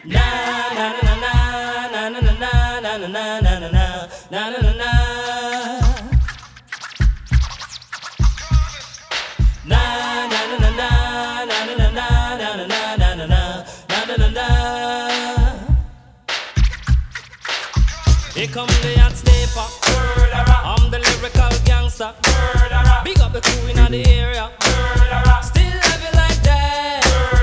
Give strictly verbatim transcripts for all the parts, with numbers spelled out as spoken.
Here come the hot stepper. I'm the lyrical gangster. Big up the crew in the area. Still love you like that.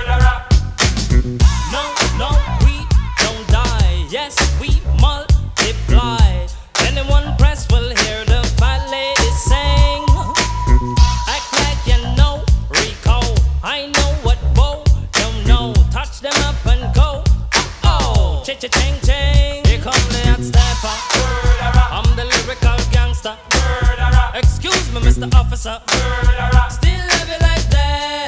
No, no, we don't die. Yes, we multiply. Anyone press will hear the fat lady sing. Act like you know Rico. I know what Bo don't know. Touch them up and go. Oh, cha-cha-ching ching. Here come the hot stepper. I'm the lyrical gangster. Excuse me, Mister Officer. Still love you like that.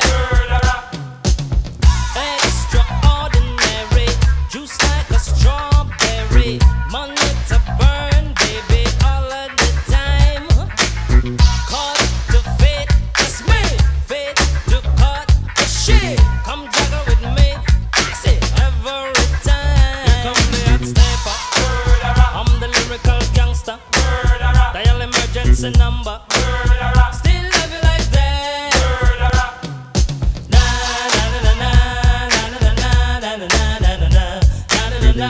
Extraordinary, juice like a strawberry. Money to burn, baby, all of the time. Caught the fit, it's me. Fit to cut the shit. Come juggle with me, I say every time. Here come the hot stepper. I'm the lyrical gangster. Dial emergency number. Still love you like that. Na na na na na na na na na na na na na na.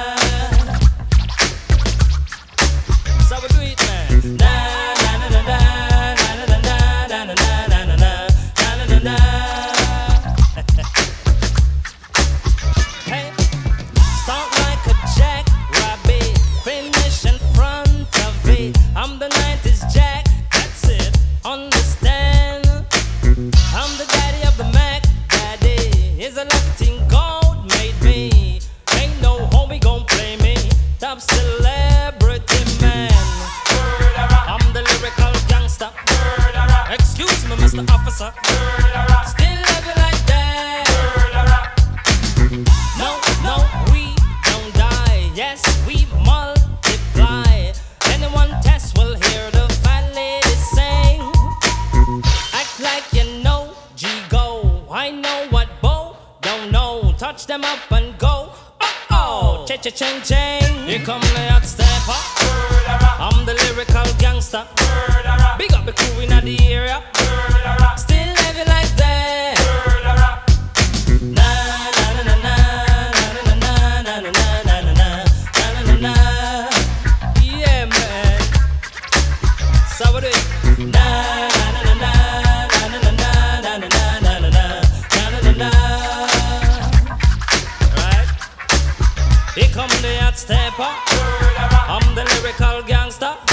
So we do it, man. Na na na na na na na na na na na na na na na. Hey, start like a jackrabbit, finish in front of it. I'm the nineties Jack, that's it, understand? I'm the daddy of the Mac, daddy. Is a lucky thing God made me. Ain't no homie gon' play me. Top celebrity man. I'm the lyrical gangster. Excuse me, Mister Officer. Still love you like that. No, no, we don't die. Yes, we multiply. Anyone test will hear the fat lady sing. Act like you know G-Go. I know what Bo don't know. Touch them up and go. Oh-oh, cha-cha-ching-ching. Here come the hot stepper. I'm the lyrical gangster. Big up the crew in the area. Still love you like that. Na na na na na na na na na na na na na na. Yeah, man. So we do it. Na na na na na na na na na na na na na na. Right? Here come the hot stepper. I'm the lyrical gangster.